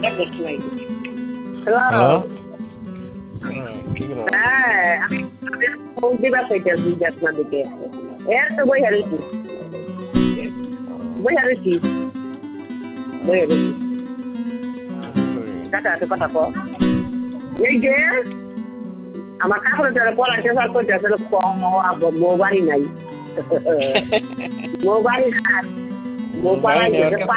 Hello. হ্যাঁ, আমি phone দিবা কইতাছি যে আপনাদেরকে। এই তো বইয়া রইছি। কাকা তো কথা কও। এই যে আমার কাপড় যারা পড়াইতে স্যার কইতাছিল মোবাইল নাই। মোবাইল নাই। মোবাইল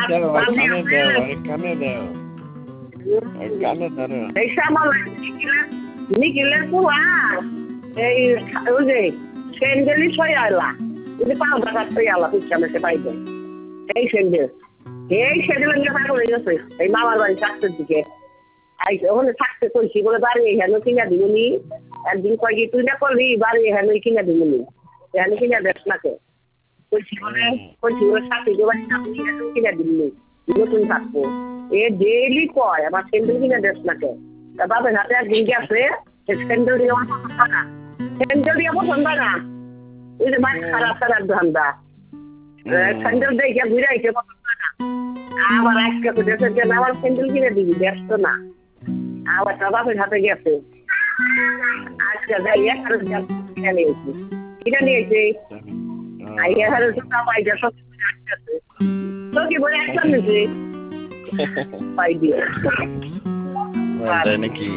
কানে দাও। কানে ধরো। এই সামাল নিখিলের কুয়া এই ওই যে স্যান্ডেলই ছয় আলা ওই যে পাও টাকা ছয় আলা পিছনে মেসে পাইবেন এই স্যান্ডেল নিয়ে পাগল হয়ে গেছে এই মামার বাড়ি থাকতের দিকে ওখানে থাকতে কইছি বলে বাড়ি এখানে কিনা দিবনি একদিন কয় কি তুই না করবি বাড়ি এখানে কিনা দিবনি এখানে কিনা দেখ নাকে কইছি বলে সাথে বাড়ি কিনা দিবনি নতুন থাকবো এ ডেইলি কয় আমার স্যান্ডেল কিনা দেখ নাকে তা বাবার হাতে একদিন গেছে স্যান্ডেল দিয়ে আমার পছন্দ না স্যান্ডেল দিয়ে পছন্দ না ওই যে মাছ খারাপ ধান্দা স্যান্ডেল দেখে ঘুরে আইছে পছন্দ না আবার আজকে তো দেশের জন্য আমার স্যান্ডেল কিনে দিবি ব্যস্ত না আবার তার বাপের হাতে গেছে আজকে যাই এখানে কিনে নিয়েছি কিনে নিয়েছি এখানে জুতা পাইছে সব আসতেছে তো কি বলে একটা নিয়েছি পাই দিয়ে তাই নাকি?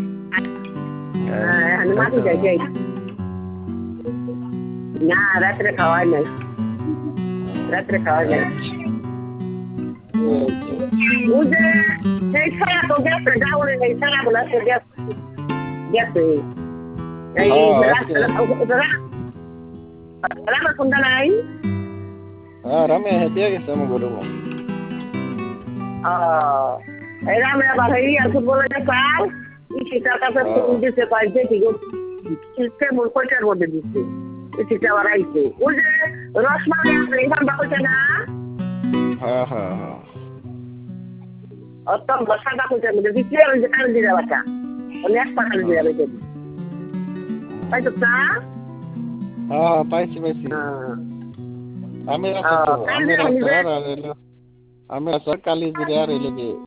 হ্যাঁ মাটি যাই না রাত্রে খাওয়াই নাই ওই যে সেই ছাড়া তো গেছে গাউরে এই ছাড়া বলে গেছে এই রামা সন্ধ্যা নাই রামে হেঁটে গেছে আমার গরু এই রামে আবার আর ফুটবলের চাল সেটার কাছে ফোন দিতে পারছে ঠিক কেমন কয়টার মধ্যে দিচ্ছে সেটা আবার আইছে ওই যে রসমালাই আছে এখান বাকুছে না অত বসা বাকুছে মধ্যে দিচ্ছে ওই যে কাল দিয়ে বাচ্চা ওই এক পাখাল দিয়ে বেঁচে পাইতো না পাইছি আমি কালি জিরে আর এলে